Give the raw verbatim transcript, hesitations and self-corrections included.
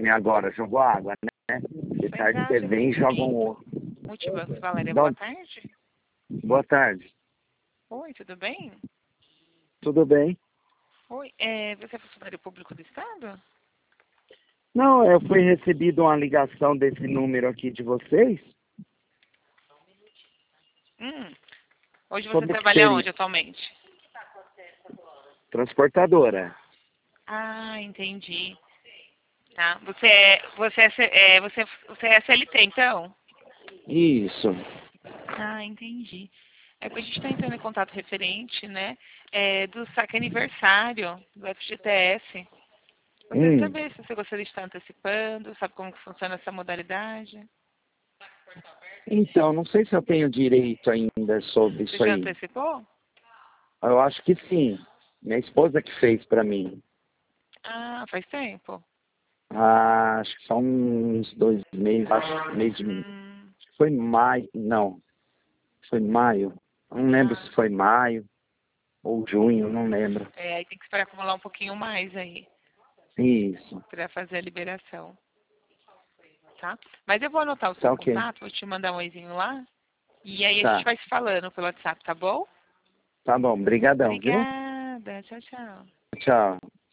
nem agora, jogou água, né? De tarde você vem e joga um ovo. Multibanco, Valéria, Dá- boa tarde. Boa tarde. Oi, tudo bem? Tudo bem? Oi, é, você é funcionário público do Estado? Não, eu fui recebido uma ligação desse número aqui de vocês. Hum. Hoje você Sobre o que trabalha seria? onde atualmente? Transportadora. Ah, entendi. Tá. Você é, você é, C- é, você, você é C L T, então? Isso. Ah, entendi. É que a gente está entrando em contato referente, né, é, do saque aniversário do F G T S. Gostaria de Hum. saber se você gostaria de estar antecipando, sabe como que funciona essa modalidade? Então, não sei se eu tenho direito ainda sobre Você isso já aí. antecipou? Eu acho que sim. Minha esposa que fez pra mim. Ah, faz tempo. Ah, acho que são uns dois meses, acho, mês de... Hum, Foi maio, não. Foi maio. Não lembro ah, se foi maio ou junho, não lembro. é, aí tem que esperar acumular um pouquinho mais aí, Isso. para fazer a liberação, tá? Mas eu vou anotar o seu Tá ok. contato, vou te mandar um oizinho lá, e aí a gente Tá. vai se falando pelo WhatsApp, tá bom? Tá bom. Brigadão, viu? Obrigada, tchau, tchau. Tchau.